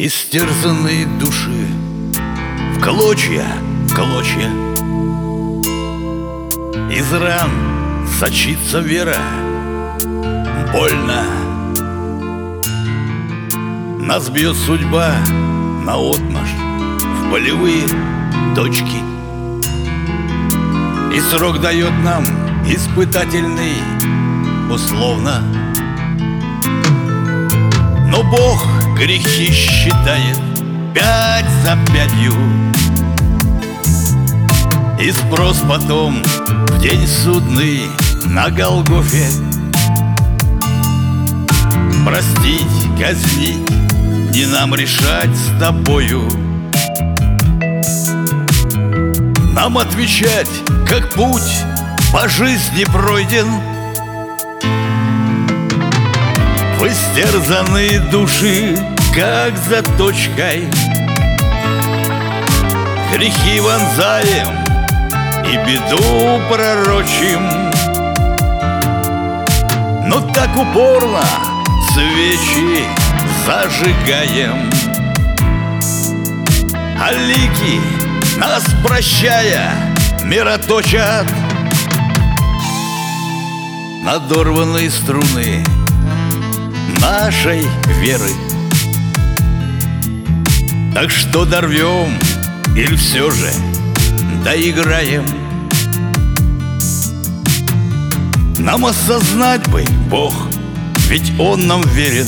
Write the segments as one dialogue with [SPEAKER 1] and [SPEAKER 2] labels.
[SPEAKER 1] Истерзанные души в клочья, в клочья. Из ран сочится вера, больно. Нас бьет судьба наотмашь в болевые точки. И срок дает нам испытательный, условно. Но Бог грехи считает 5 за 5, и спрос потом в день судный на Голгофе. Простить, казнить не нам решать с тобою. Нам отвечать, как путь по жизни пройден. В истерзанные души, как заточкой, грехи вонзаем и беду пророчим. Но так упорно свечи зажигаем, а лики, нас прощая, мироточат надорванные струны нашей веры. Так что дорвем или все же доиграем? Нам осознать бы Бог, ведь Он нам верен,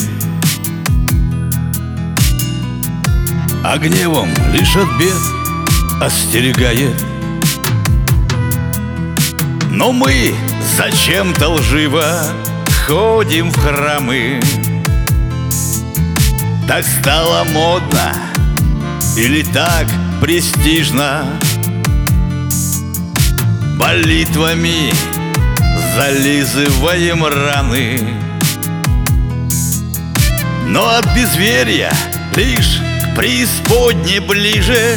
[SPEAKER 1] а гневом лишь от бед остерегает. Но мы зачем-то лживо ходим в храмы. Так стало модно или так престижно, молитвами зализываем раны. Но от безверия лишь к преисподней ближе.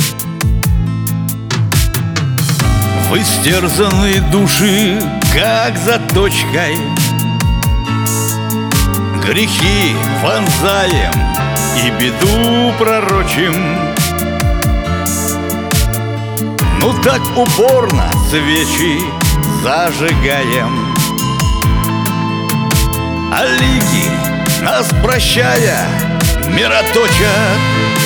[SPEAKER 1] В истерзанные души, как заточкой, грехи вонзаем и беду пророчим. Ну так упорно свечи зажигаем, а лики, нас прощая, мироточат